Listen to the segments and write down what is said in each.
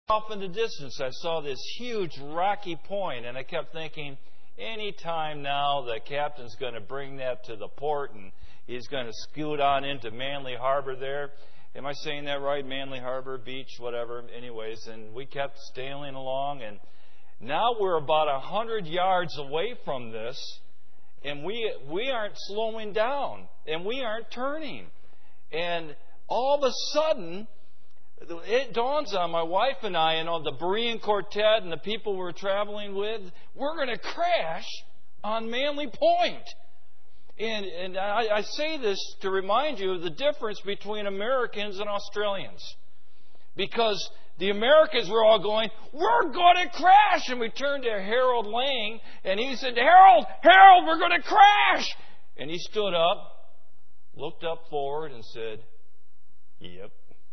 Off in the distance, I saw this huge rocky point, and I kept thinking, any time now the captain's going to bring that to the port, and he's going to scoot on into Manly Harbor there. Am I saying that right? Manly Harbor, beach, whatever. Anyways, and we kept sailing along, and now we're about 100 yards away from this, and we aren't slowing down, and we aren't turning. And all of a sudden, it dawns on my wife and I, and on the Berean Quartet and the people we're traveling with, we're going to crash on Manly Point. And I say this to remind you of the difference between Americans and Australians. Because the Americans were all going, we're going to crash. And we turned to Harold Lang, and he said, Harold, we're going to crash. And he stood up, looked up forward, and said, yep.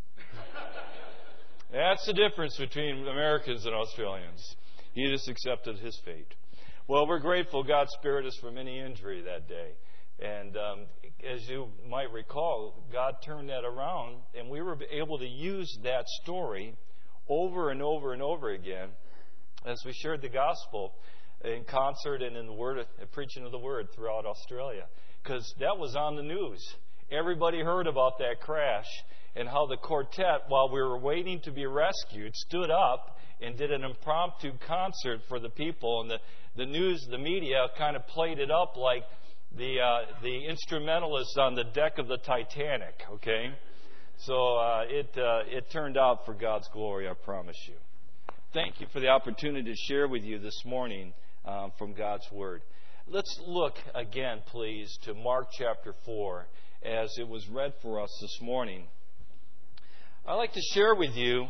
That's the difference between Americans and Australians. He just accepted his fate. Well, we're grateful God spared us from any injury that day. And as you might recall, God turned that around, and we were able to use that story over and over and over again as we shared the gospel in concert and in the preaching of the word throughout Australia. Because that was on the news. Everybody heard about that crash and how the quartet, while we were waiting to be rescued, stood up and did an impromptu concert for the people. And the news, the media kind of played it up like the instrumentalists on the deck of the Titanic, okay? So it turned out for God's glory, I promise you. Thank you for the opportunity to share with you this morning from God's Word. Let's look again, please, to Mark chapter 4 as it was read for us this morning. I'd like to share with you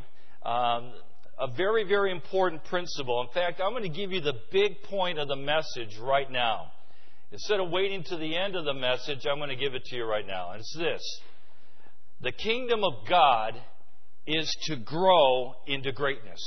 a very, very important principle. In fact, I'm going to give you the big point of the message right now. Instead of waiting to the end of the message, I'm going to give it to you right now. And it's this. The kingdom of God is to grow into greatness.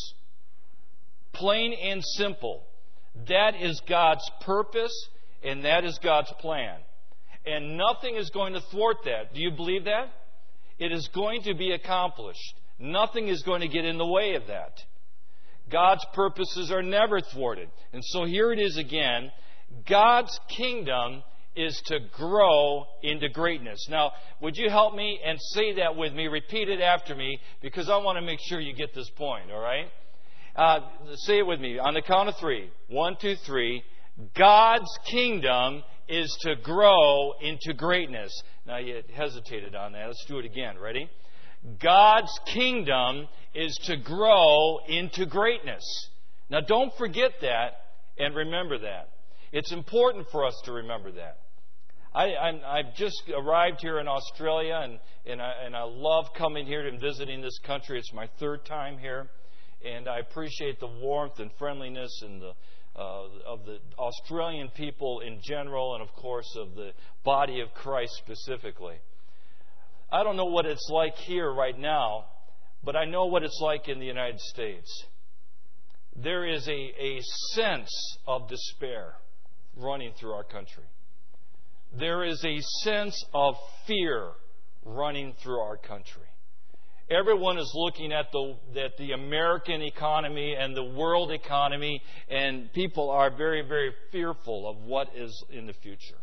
Plain and simple. That is God's purpose, and that is God's plan. And nothing is going to thwart that. Do you believe that? It is going to be accomplished. Nothing is going to get in the way of that. God's purposes are never thwarted. And so here it is again. God's kingdom is to grow into greatness. Now, would you help me and say that with me? Repeat it after me, because I want to make sure you get this point, all right? Say it with me on the count of 3. 1, 2, 3. God's kingdom is to grow into greatness. Now, you hesitated on that. Let's do it again. Ready? God's kingdom is to grow into greatness. Now, don't forget that and remember that. It's important for us to remember that. I've just arrived here in Australia, and I love coming here and visiting this country. It's my 3rd time here, and I appreciate the warmth and friendliness and of the Australian people in general, and of course of the body of Christ specifically. I don't know what it's like here right now, but I know what it's like in the United States. There is a sense of despair running through our country. There is a sense of fear running through our country. Everyone is looking at the American economy and the world economy, and people are very, very fearful of what is in the future.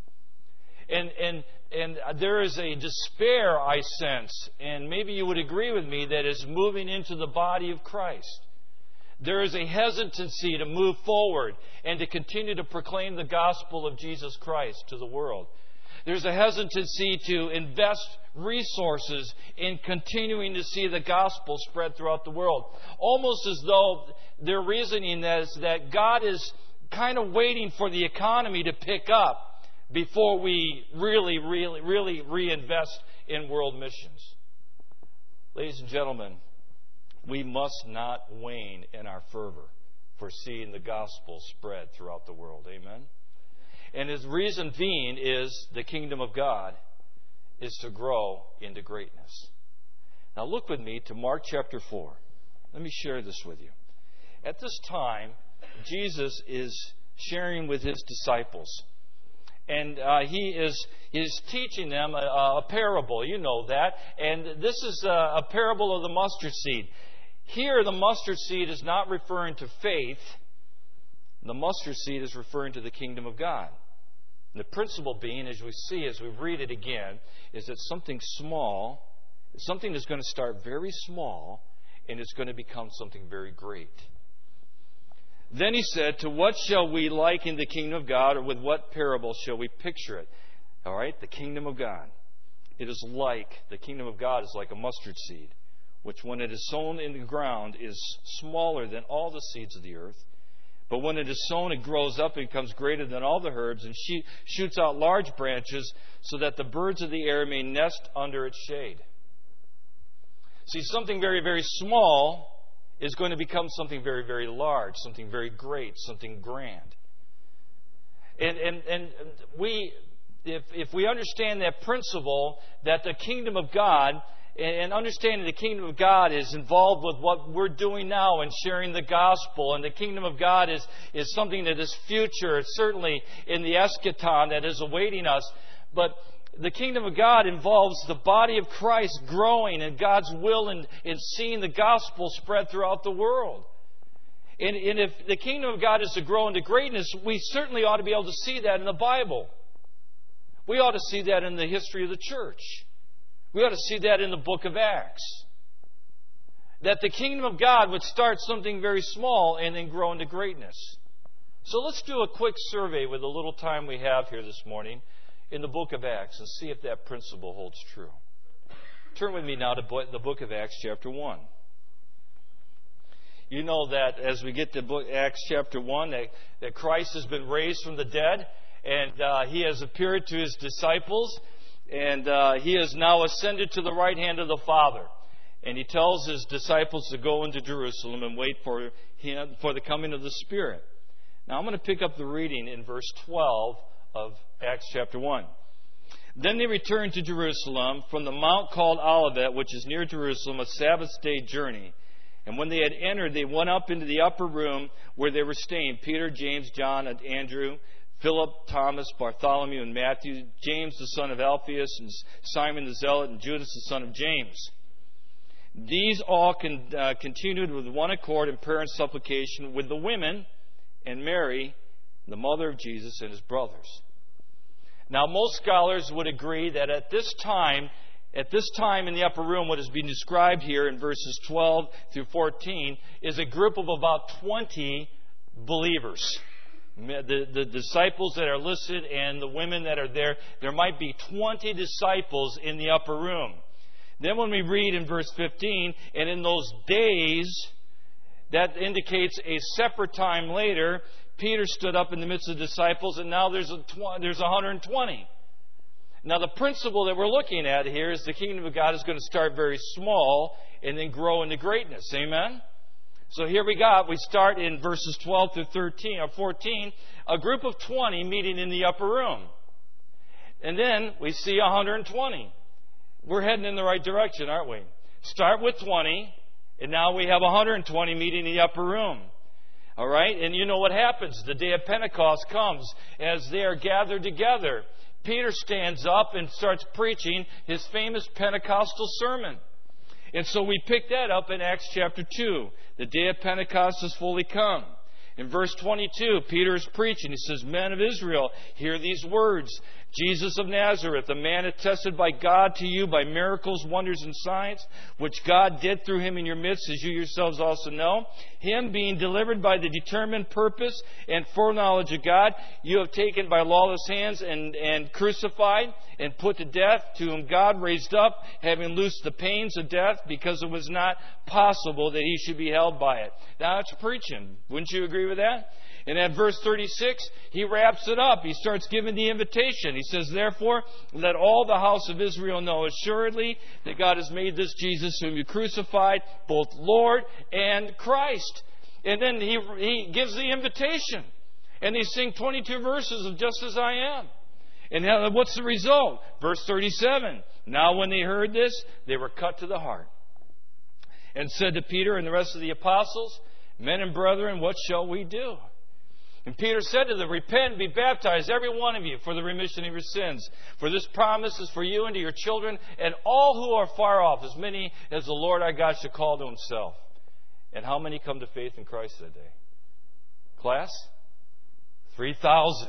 And there is a despair, I sense, and maybe you would agree with me, that is moving into the body of Christ. There is a hesitancy to move forward and to continue to proclaim the gospel of Jesus Christ to the world. There's a hesitancy to invest resources in continuing to see the gospel spread throughout the world. Almost as though their reasoning is that God is kind of waiting for the economy to pick up before we really reinvest in world missions. Ladies and gentlemen, we must not wane in our fervor for seeing the gospel spread throughout the world. Amen? And his reason being is the kingdom of God is to grow into greatness. Now look with me to Mark chapter 4. Let me share this with you. At this time, Jesus is sharing with his disciples. And he is teaching them a parable. You know that. And this is a parable of the mustard seed. Here, the mustard seed is not referring to faith. The mustard seed is referring to the kingdom of God. And the principle being, as we see, as we read it again, is that something small, something that's going to start very small, and it's going to become something very great. Then he said, to what shall we liken the kingdom of God, or with what parable shall we picture it? All right, the kingdom of God. The kingdom of God is like a mustard seed, which when it is sown in the ground is smaller than all the seeds of the earth. But when it is sown, it grows up and becomes greater than all the herbs and shoots out large branches so that the birds of the air may nest under its shade. See, something very, very small is going to become something very, very large, something very great, something grand. And we, if we understand that principle, that the kingdom of God, and understanding the kingdom of God is involved with what we're doing now and sharing the gospel. And the kingdom of God is something that is future. It's certainly in the eschaton that is awaiting us. But the kingdom of God involves the body of Christ growing in God's will and seeing the gospel spread throughout the world. And if the kingdom of God is to grow into greatness, we certainly ought to be able to see that in the Bible. We ought to see that in the history of the church. We ought to see that in the book of Acts. That the kingdom of God would start something very small and then grow into greatness. So let's do a quick survey with the little time we have here this morning in the book of Acts and see if that principle holds true. Turn with me now to the book of Acts chapter 1. You know that as we get to Acts chapter 1, that Christ has been raised from the dead, and He has appeared to His disciples. And He has now ascended to the right hand of the Father. And He tells His disciples to go into Jerusalem and wait for the coming of the Spirit. Now I'm going to pick up the reading in verse 12 of Acts chapter 1. Then they returned to Jerusalem from the mount called Olivet, which is near Jerusalem, a Sabbath day journey. And when they had entered, they went up into the upper room where they were staying, Peter, James, John, and Andrew, Philip, Thomas, Bartholomew, and Matthew, James the son of Alphaeus, and Simon the Zealot, and Judas the son of James. These all continued with one accord in prayer and supplication with the women and Mary, the mother of Jesus, and His brothers. Now, most scholars would agree that at this time in the upper room, what is being described here in verses 12 through 14 is a group of about 20 believers. The disciples that are listed and the women that are there might be 20 disciples in the upper room. Then when we read in verse 15, and in those days, that indicates a separate time later, Peter stood up in the midst of the disciples, and now there's 120. Now the principle that we're looking at here is the kingdom of God is going to start very small and then grow into greatness. Amen? So here we start in verses 12 through 14, a group of 20 meeting in the upper room. And then we see 120. We're heading in the right direction, aren't we? Start with 20, and now we have 120 meeting in the upper room. All right? And you know what happens. The day of Pentecost comes as they are gathered together. Peter stands up and starts preaching his famous Pentecostal sermon. And so we pick that up in Acts chapter 2. The day of Pentecost has fully come. In verse 22, Peter is preaching. He says, "Men of Israel, hear these words. Jesus of Nazareth, a man attested by God to you by miracles, wonders, and signs, which God did through Him in your midst, as you yourselves also know. Him being delivered by the determined purpose and foreknowledge of God, you have taken by lawless hands and crucified and put to death, to whom God raised up, having loosed the pains of death, because it was not possible that He should be held by it." Now that's preaching. Wouldn't you agree with that? And at verse 36, he wraps it up. He starts giving the invitation. He says, "Therefore, let all the house of Israel know assuredly that God has made this Jesus, whom you crucified, both Lord and Christ." And then he gives the invitation. And they sing 22 verses of "Just as I Am." And what's the result? Verse 37, "Now when they heard this, they were cut to the heart, and said to Peter and the rest of the apostles, 'Men and brethren, what shall we do?' And Peter said to them, 'Repent and be baptized, every one of you, for the remission of your sins. For this promise is for you and to your children, and all who are far off, as many as the Lord our God shall call to Himself.'" And how many come to faith in Christ that day? Class? 3,000.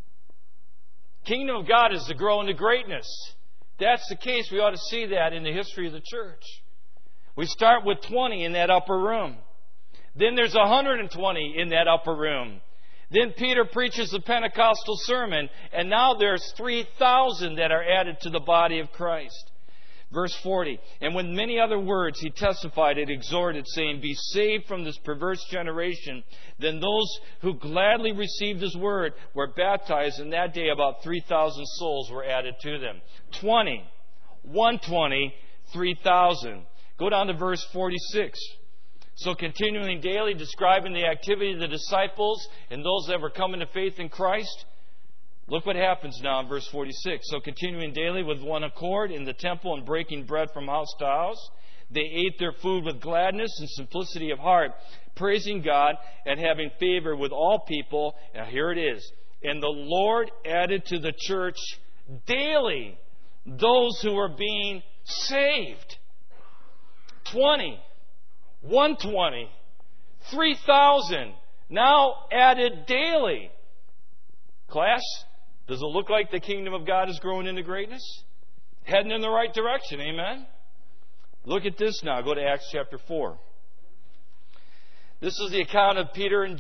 Kingdom of God is to grow into greatness. That's the case. We ought to see that in the history of the church. We start with 20 in that upper room. Then there's 120 in that upper room. Then Peter preaches the Pentecostal sermon, and now there's 3,000 that are added to the body of Christ. Verse 40, and with many other words he testified and exhorted, saying, be saved from this perverse generation. Then those who gladly received his word were baptized, and that day about 3,000 souls were added to them. 20, 120, 3,000. Go down to verse 46. So continuing daily, describing the activity of the disciples and those that were coming to faith in Christ. Look what happens now in verse 46. So continuing daily with one accord in the temple and breaking bread from house to house, they ate their food with gladness and simplicity of heart, praising God and having favor with all people. Now here it is. And the Lord added to the church daily those who were being saved. 20, 120, 3,000, now added daily. Class, does it look like the kingdom of God is growing into greatness? Heading in the right direction, amen? Look at this now. Go to Acts chapter 4. This is the account of Peter and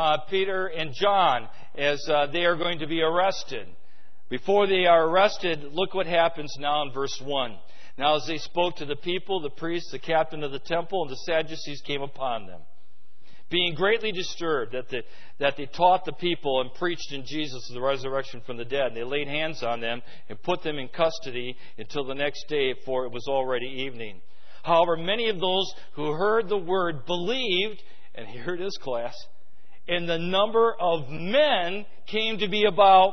John as they are going to be arrested. Before they are arrested, look what happens now in verse 1. Now as they spoke to the people, the priests, the captain of the temple, and the Sadducees came upon them, being greatly disturbed that they taught the people and preached in Jesus the resurrection from the dead. And they laid hands on them and put them in custody until the next day, for it was already evening. However, many of those who heard the word believed, and here it is, class, and the number of men came to be about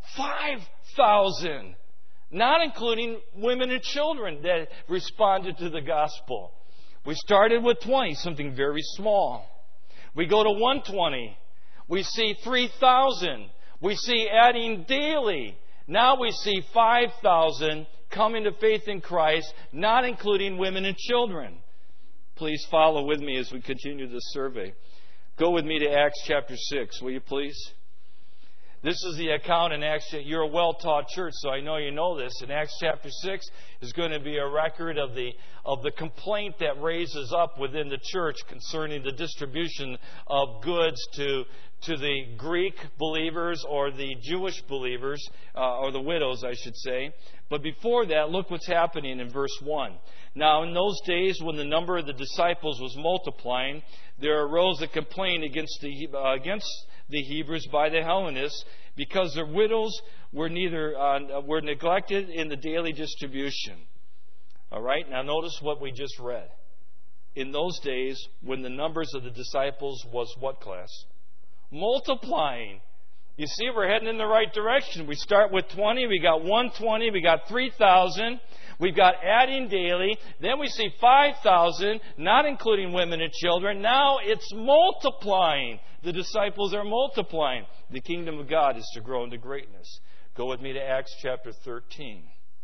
5,000, not including women and children that responded to the gospel. We started with 20, something very small. We go to 120. We see 3,000. We see adding daily. Now we see 5,000 coming to faith in Christ, not including women and children. Please follow with me as we continue this survey. Go with me to Acts chapter 6, will you please? This is the account in Acts. You're a well-taught church, so I know you know this. In Acts chapter 6 is going to be a record of the complaint that raises up within the church concerning the distribution of goods to the Greek believers or the Jewish believers, or the widows, I should say. But before that, look what's happening in verse 1. Now, in those days when the number of the disciples was multiplying, there arose a complaint against the Hebrews by the Hellenists, because their widows were neglected in the daily distribution. All right, now notice what we just read. In those days, when the numbers of the disciples was what, class? Multiplying. You see, we're heading in the right direction. We start with 20, we got 120, we got 3,000. We've got adding daily. Then we see 5,000, not including women and children. Now it's multiplying. The disciples are multiplying. The kingdom of God is to grow into greatness. Go with me to Acts chapter 13.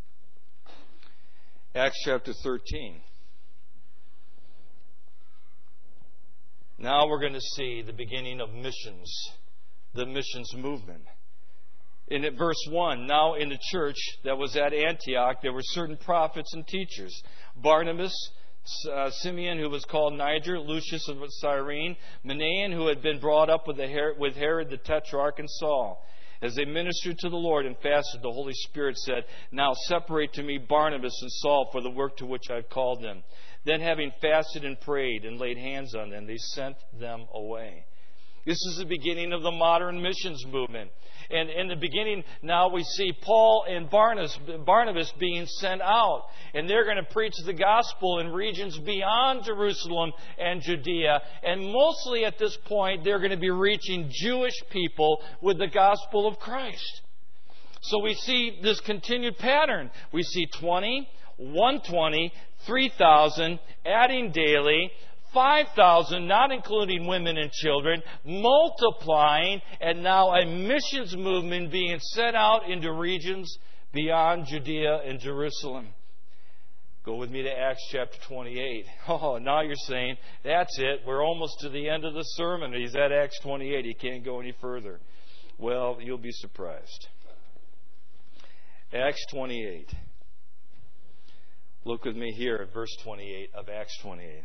Acts chapter 13. Now we're going to see the beginning of missions, the missions movement. In verse 1, now in the church that was at Antioch, there were certain prophets and teachers. Barnabas, Simeon, who was called Niger, Lucius of Cyrene, Manaen, who had been brought up with Herod the Tetrarch, and Saul. As they ministered to the Lord and fasted, the Holy Spirit said, now separate to me Barnabas and Saul for the work to which I've called them. Then having fasted and prayed and laid hands on them, they sent them away. This is the beginning of the modern missions movement. And in the beginning, now we see Paul and Barnabas being sent out. And they're going to preach the gospel in regions beyond Jerusalem and Judea. And mostly at this point, they're going to be reaching Jewish people with the gospel of Christ. So we see this continued pattern. We see 20, 120, 3,000, adding daily, 5,000, not including women and children, multiplying, and now a missions movement being sent out into regions beyond Judea and Jerusalem. Go with me to Acts chapter 28. Oh, now you're saying, that's it. We're almost to the end of the sermon. He's at Acts 28. He can't go any further. Well, you'll be surprised. Acts 28. Look with me here at verse 28 of Acts 28.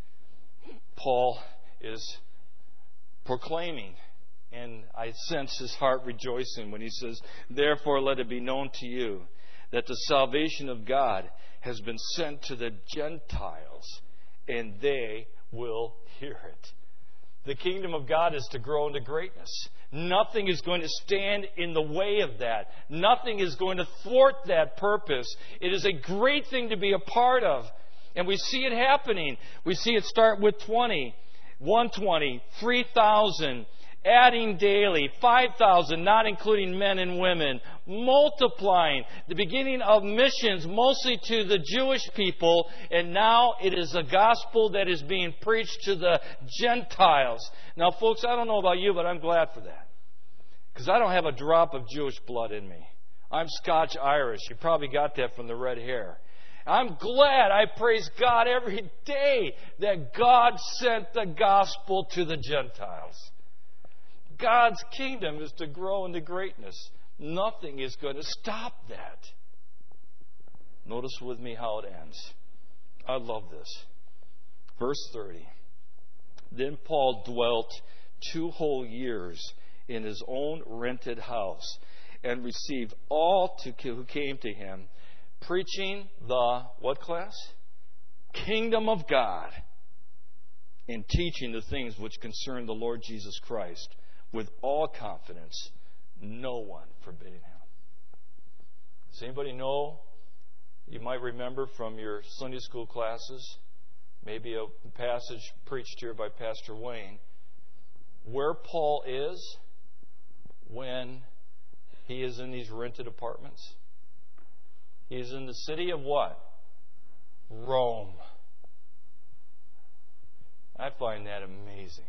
Paul is proclaiming, and I sense his heart rejoicing when he says, "Therefore let it be known to you that the salvation of God has been sent to the Gentiles, and they will hear it." The kingdom of God is to grow into greatness. Nothing is going to stand in the way of that. Nothing is going to thwart that purpose. It is a great thing to be a part of. And we see it happening. We see it start with 120, 3,000, adding daily, 5,000, not including men and women, multiplying, the beginning of missions, mostly to the Jewish people, and now it is a gospel that is being preached to the Gentiles. Now, folks, I don't know about you, but I'm glad for that, because I don't have a drop of Jewish blood in me. I'm Scotch-Irish. You probably got that from the red hair. I'm glad, I praise God every day that God sent the gospel to the Gentiles. God's kingdom is to grow into greatness. Nothing is going to stop that. Notice with me how it ends. I love this. Verse 30. Then Paul dwelt 2 whole years in his own rented house and received all who came to him, preaching the, what class? Kingdom of God, and teaching the things which concern the Lord Jesus Christ with all confidence, no one forbidding him. Does anybody know? You might remember from your Sunday school classes, maybe a passage preached here by Pastor Wayne, where Paul is when he is in these rented apartments. He is in the city of what? Rome. I find that amazing.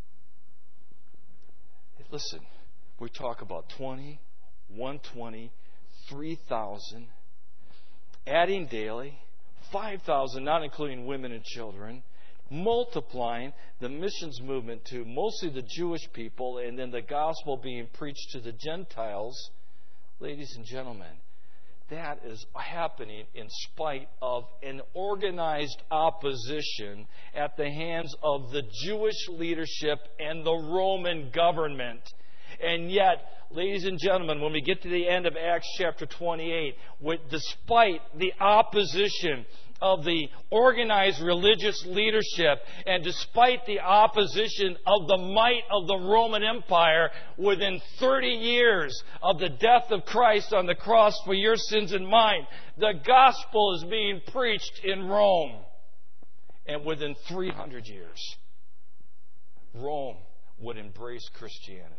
Listen, we talk about 20, 120, 3,000, adding daily, 5,000, not including women and children, multiplying the missions movement to mostly the Jewish people, and then the gospel being preached to the Gentiles. Ladies and gentlemen, that is happening in spite of an organized opposition at the hands of the Jewish leadership and the Roman government. And yet, ladies and gentlemen, when we get to the end of Acts chapter 28, despite the opposition of the organized religious leadership, and despite the opposition of the might of the Roman Empire, within 30 years of the death of Christ on the cross for your sins and mine, the gospel is being preached in Rome. And within 300 years, Rome would embrace Christianity.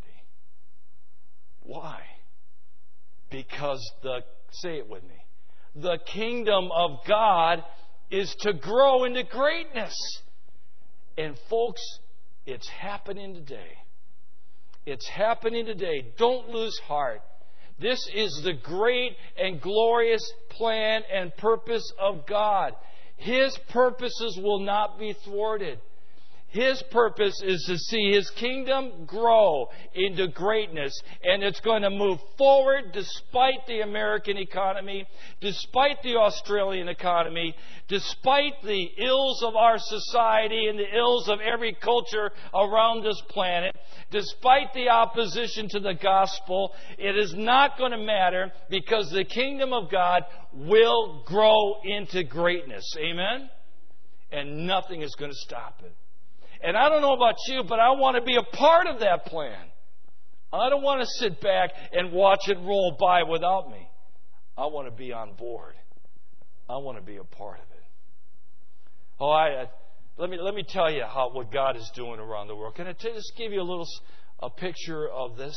Why? Because say it with me, the kingdom of God is to grow into greatness. And folks, it's happening today. It's happening today. Don't lose heart. This is the great and glorious plan and purpose of God. His purposes will not be thwarted. His purpose is to see His kingdom grow into greatness. And it's going to move forward despite the American economy, despite the Australian economy, despite the ills of our society and the ills of every culture around this planet, despite the opposition to the gospel. It is not going to matter, because the kingdom of God will grow into greatness. Amen? And nothing is going to stop it. And I don't know about you, but I want to be a part of that plan. I don't want to sit back and watch it roll by without me. I want to be on board. I want to be a part of it. Oh, let me tell you what God is doing around the world. Can I just give you a picture of this?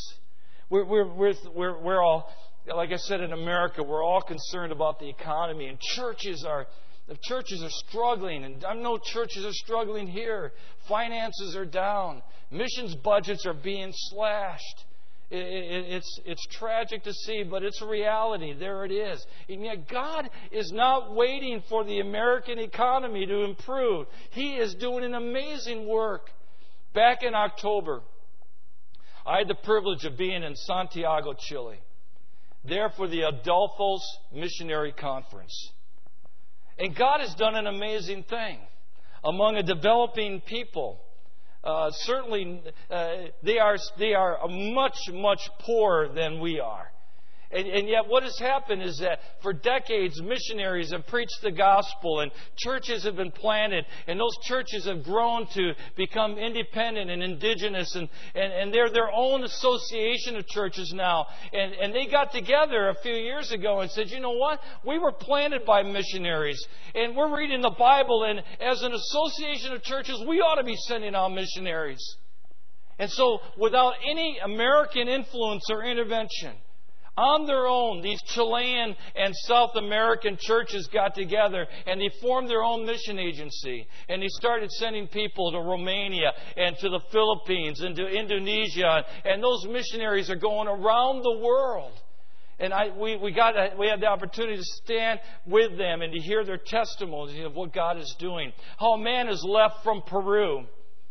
We're all, like I said, in America, we're all concerned about the economy, and the churches are struggling, and I know churches are struggling here. Finances are down. Missions budgets are being slashed. It's tragic to see, but it's a reality. There it is. And yet God is not waiting for the American economy to improve. He is doing an amazing work. Back in October, I had the privilege of being in Santiago, Chile, there for the Adolfo's Missionary Conference. And God has done an amazing thing among a developing people. Certainly, they are much, much poorer than we are. And yet what has happened is that for decades, missionaries have preached the gospel and churches have been planted. And those churches have grown to become independent and indigenous. And they're their own association of churches now. And they got together a few years ago and said, you know what? We were planted by missionaries. And we're reading the Bible. And as an association of churches, we ought to be sending out missionaries. And so without any American influence or intervention, on their own, these Chilean and South American churches got together and they formed their own mission agency. And they started sending people to Romania and to the Philippines and to Indonesia. And those missionaries are going around the world. And we had the opportunity to stand with them and to hear their testimonies of what God is doing. How a man has left from Peru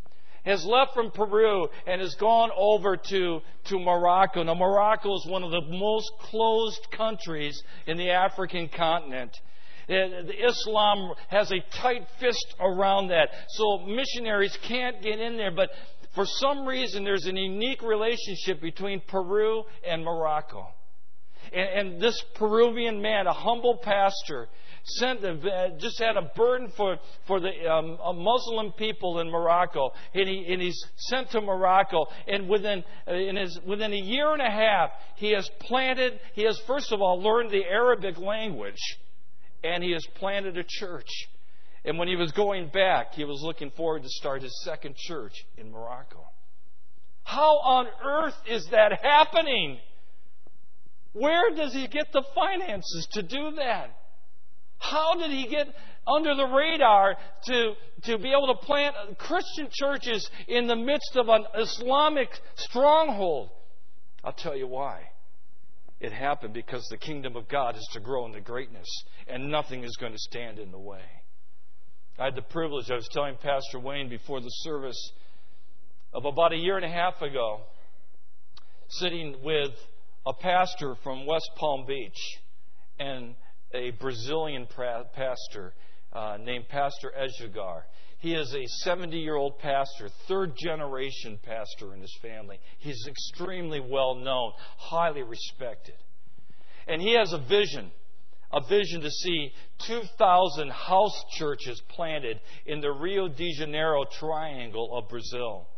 and has gone over to Morocco. Now, Morocco is one of the most closed countries in the African continent. The Islam has a tight fist around that. So missionaries can't get in there. But for some reason, there's a unique relationship between Peru and Morocco. And this Peruvian man, a humble pastor, just had a burden for the Muslim people in Morocco, and he's sent to Morocco. And within a year and a half, he has first of all learned the Arabic language, and he has planted a church. And when he was going back, he was looking forward to start his second church in Morocco. How on earth is that happening? Where does he get the finances to do that? How did he get under the radar to be able to plant Christian churches in the midst of an Islamic stronghold? I'll tell you why. It happened because the kingdom of God is to grow into greatness, and nothing is going to stand in the way. I had the privilege, I was telling Pastor Wayne before the service, of about a year and a half ago, sitting with a pastor from West Palm Beach and a Brazilian pastor named Pastor Edgar. He is a 70-year-old pastor, third-generation pastor in his family. He's extremely well-known, highly respected. And he has a vision to see 2,000 house churches planted in the Rio de Janeiro triangle of Brazil.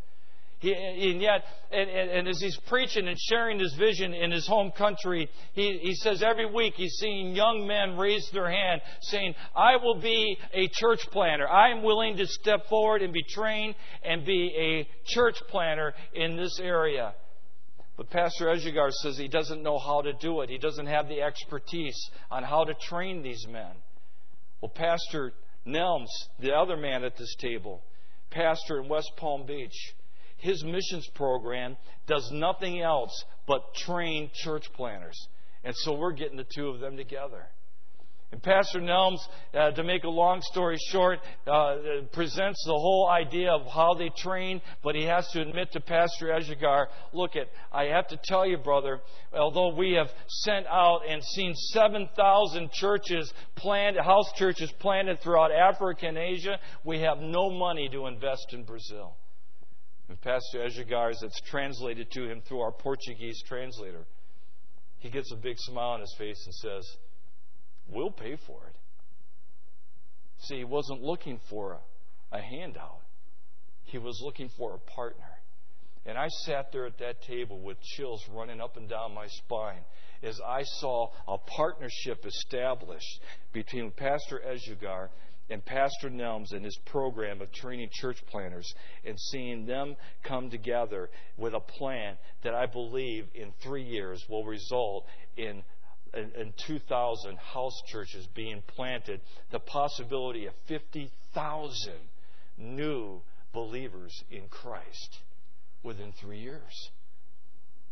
And as he's preaching and sharing his vision in his home country, he says every week he's seeing young men raise their hand saying, I will be a church planter. I am willing to step forward and be trained and be a church planter in this area. But Pastor Edgar says he doesn't know how to do it. He doesn't have the expertise on how to train these men. Well, Pastor Nelms, the other man at this table, pastor in West Palm Beach, his missions program does nothing else but train church planters. And so we're getting the two of them together. And Pastor Nelms, to make a long story short, presents the whole idea of how they train, but he has to admit to Pastor Edgar, I have to tell you, brother, although we have sent out and seen 7,000 churches planted, house churches planted throughout Africa and Asia, we have no money to invest in Brazil. And Pastor Edgar, as it's translated to him through our Portuguese translator, he gets a big smile on his face and says, we'll pay for it. See, he wasn't looking for a handout. He was looking for a partner. And I sat there at that table with chills running up and down my spine as I saw a partnership established between Pastor Edgar and Pastor Nelms and his program of training church planters, and seeing them come together with a plan that I believe in 3 years will result in 2,000 house churches being planted, the possibility of 50,000 new believers in Christ within 3 years.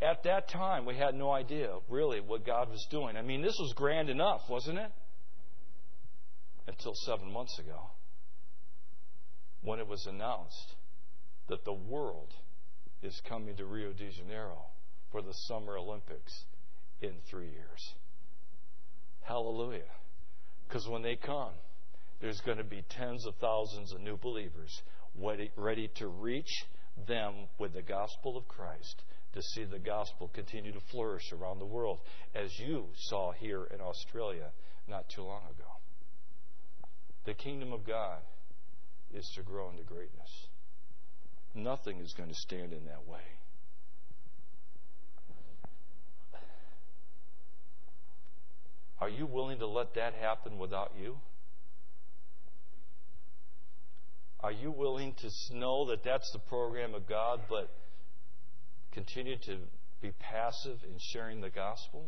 at that time, we had no idea really what God was doing. I mean, this was grand enough, wasn't it? Until 7 months ago, when it was announced that the world is coming to Rio de Janeiro for the Summer Olympics in 3 years. Hallelujah. Because when they come, there's going to be tens of thousands of new believers ready to reach them with the gospel of Christ, to see the gospel continue to flourish around the world, as you saw here in Australia not too long ago. The kingdom of God is to grow into greatness. Nothing is going to stand in that way. Are you willing to let that happen without you? Are you willing to know that that's the program of God, but continue to be passive in sharing the gospel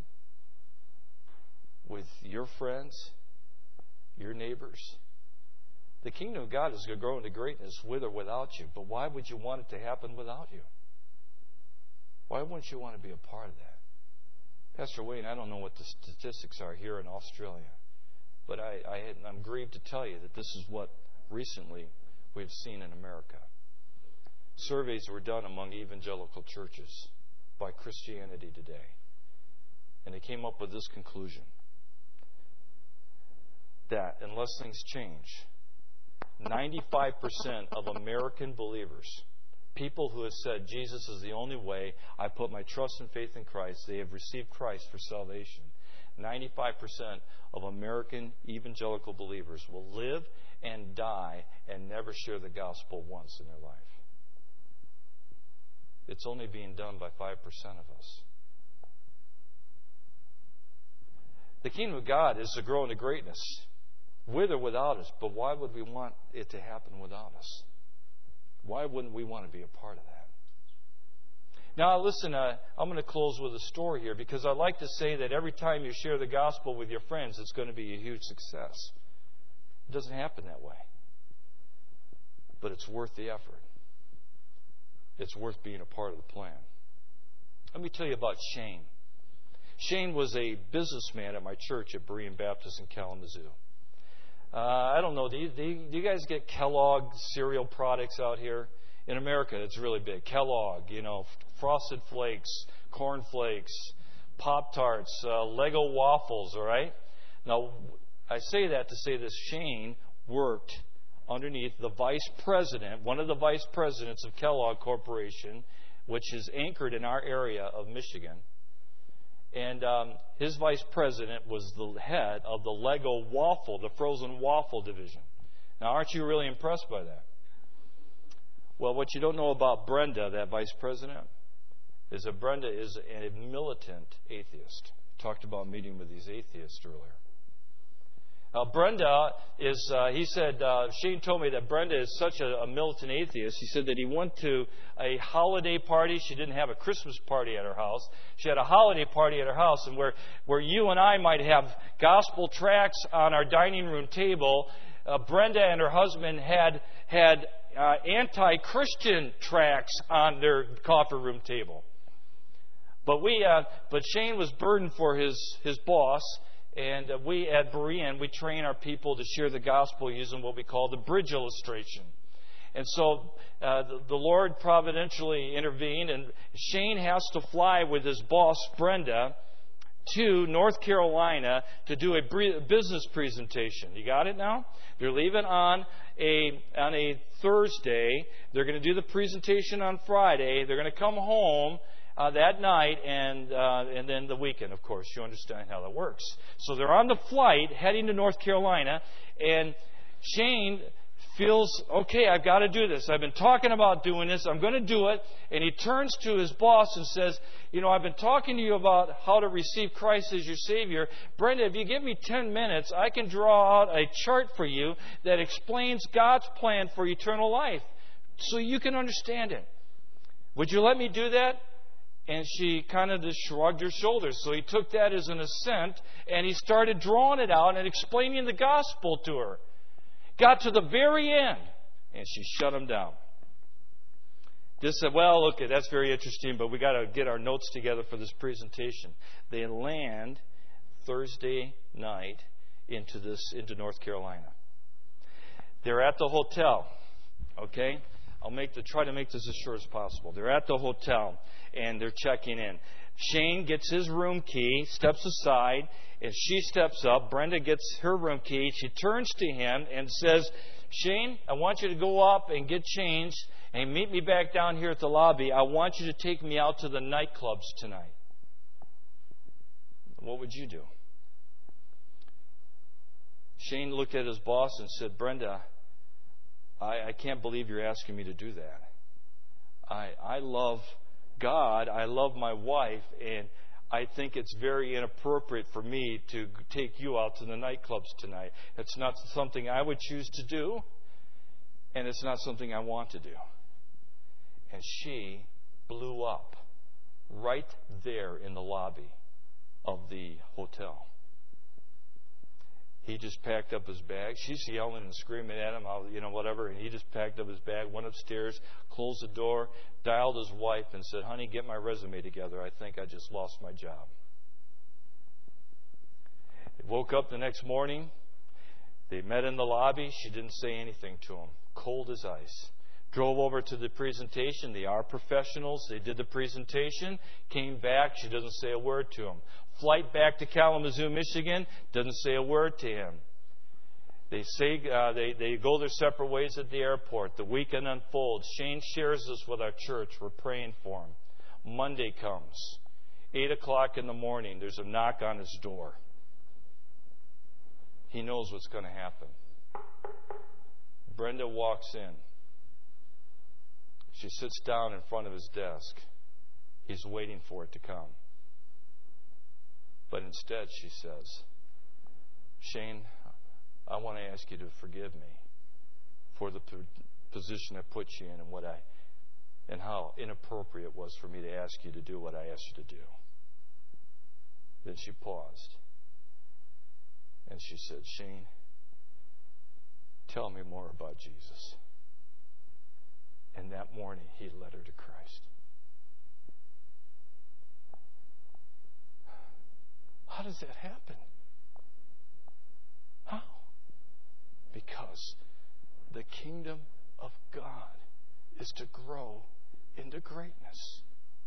with your friends, your neighbors? The kingdom of God is going to grow into greatness with or without you, but why would you want it to happen without you? Why wouldn't you want to be a part of that? Pastor Wayne, I don't know what the statistics are here in Australia, but I'm grieved to tell you that this is what recently we've seen in America. Surveys were done among evangelical churches by Christianity Today, and they came up with this conclusion: that unless things change, 95% of American believers, people who have said Jesus is the only way, I put my trust and faith in Christ, they have received Christ for salvation. 95% of American evangelical believers will live and die and never share the gospel once in their life. It's only being done by 5% of us. The kingdom of God is to grow into greatness, with or without us. But why would we want it to happen without us? Why wouldn't we want to be a part of that? Now, listen, I'm going to close with a story here, because I like to say that every time you share the gospel with your friends, it's going to be a huge success. It doesn't happen that way. But it's worth the effort. It's worth being a part of the plan. Let me tell you about Shane. Shane was a businessman at my church at Berean Baptist in Kalamazoo. I don't know, do you guys get Kellogg cereal products out here? In America, it's really big. Kellogg, Frosted Flakes, Corn Flakes, Pop-Tarts, Lego waffles, all right? Now, I say that to say this. Shane worked underneath the vice president, one of the vice presidents of Kellogg Corporation, which is anchored in our area of Michigan. And his vice president was the head of the Lego waffle, the frozen waffle division. Now, aren't you really impressed by that? Well, what you don't know about Brenda, that vice president, is that Brenda is a militant atheist. Talked about meeting with these atheists earlier. Brenda is, Shane told me that Brenda is such a militant atheist. He said that he went to a holiday party. She didn't have a Christmas party at her house. She had a holiday party at her house, and where you and I might have gospel tracts on our dining room table, Brenda and her husband had anti-Christian tracts on their coffee room table. But Shane was burdened for his boss. And we at Berean, we train our people to share the gospel using what we call the bridge illustration. And so the Lord providentially intervened, and Shane has to fly with his boss, Brenda, to North Carolina to do a business presentation. You got it now? They're leaving on a Thursday. They're going to do the presentation on Friday. They're going to come home that night, and then the weekend, of course. You understand how that works. So they're on the flight heading to North Carolina, and Shane feels, okay, I've got to do this. I've been talking about doing this. I'm going to do it. And he turns to his boss and says, I've been talking to you about how to receive Christ as your Savior. Brenda, if you give me 10 minutes, I can draw out a chart for you that explains God's plan for eternal life so you can understand it. Would you let me do that? And she kind of just shrugged her shoulders. So he took that as an assent, and he started drawing it out and explaining the gospel to her. Got to the very end, and she shut him down. Just said, well, okay, that's very interesting, but we got to get our notes together for this presentation. They land Thursday night into North Carolina. They're at the hotel. Okay, I'll try to make this as short as possible. They're at the hotel and they're checking in. Shane gets his room key, steps aside, and she steps up. Brenda gets her room key. She turns to him and says, Shane, I want you to go up and get changed and meet me back down here at the lobby. I want you to take me out to the nightclubs tonight. What would you do? Shane looked at his boss and said, Brenda, I can't believe you're asking me to do that. I love God, I love my wife, and I think it's very inappropriate for me to take you out to the nightclubs tonight. It's not something I would choose to do, and it's not something I want to do. And she blew up right there in the lobby of the hotel. He just packed up his bag. She's yelling and screaming at him, whatever. And he just packed up his bag, went upstairs, closed the door, dialed his wife, and said, honey, get my resume together. I think I just lost my job. He woke up the next morning. They met in the lobby. She didn't say anything to him. Cold as ice. Drove over to the presentation. They are professionals. They did the presentation. Came back. She doesn't say a word to him. Flight back to Kalamazoo, Michigan. Doesn't say a word to him. They go their separate ways at the airport. The weekend unfolds. Shane shares this with our church. We're praying for him. Monday comes. 8 o'clock in the morning. There's a knock on his door. He knows what's going to happen. Brenda walks in. She sits down in front of his desk. He's waiting for it to come. But instead, she says, Shane, I want to ask you to forgive me for the position I put you in and how inappropriate it was for me to ask you to do what I asked you to do. Then she paused. And she said, Shane, tell me more about Jesus. And that morning, he led her to Christ. How does that happen? How? Because the kingdom of God is to grow into greatness.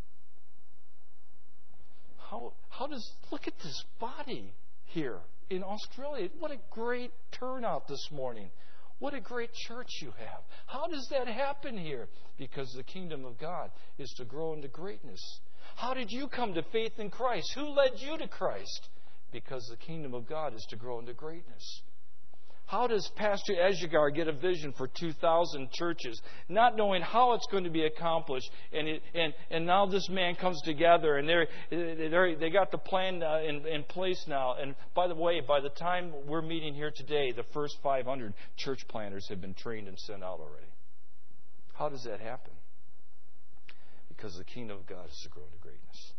Look at this body here in Australia. What a great turnout this morning. What a great church you have. How does that happen here? Because the kingdom of God is to grow into greatness. How did you come to faith in Christ? Who led you to Christ? Because the kingdom of God is to grow into greatness. How does Pastor Ejigar get a vision for 2,000 churches, not knowing how it's going to be accomplished? And now this man comes together, and they got the plan in place now. And by the way, by the time we're meeting here today, the first 500 church planters have been trained and sent out already. How does that happen? Because the kingdom of God is to grow into greatness.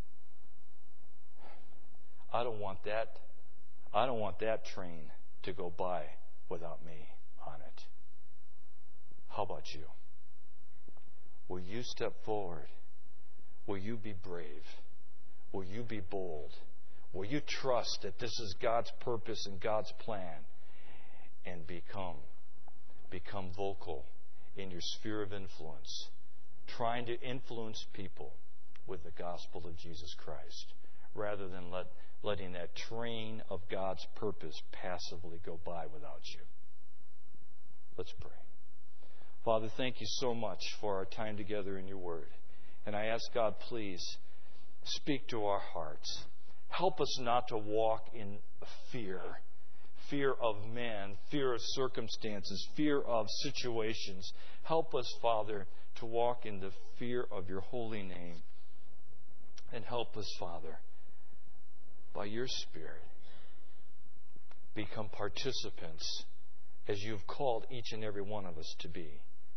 I don't want that train to go by without me on it. How about you? Will you step forward? Will you be brave? Will you be bold? Will you trust that this is God's purpose and God's plan and become vocal in your sphere of influence, trying to influence people with the gospel of Jesus Christ rather than letting that train of God's purpose passively go by without you. Let's pray. Father, thank you so much for our time together in your word. And I ask God, please speak to our hearts. Help us not to walk in fear of man, fear of circumstances, fear of situations. Help us, Father, to walk in the fear of your holy name. And help us, Father, by your Spirit, become participants as you've called each and every one of us to be.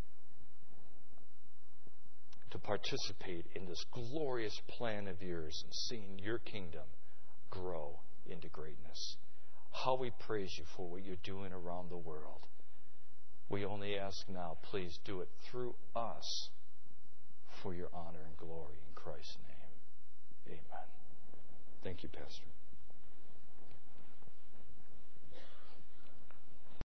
To participate in this glorious plan of yours and seeing your kingdom grow into greatness. How we praise you for what you're doing around the world. We only ask now, please do it through us for your honor and glory in Christ's name. Amen. Thank you, Pastor.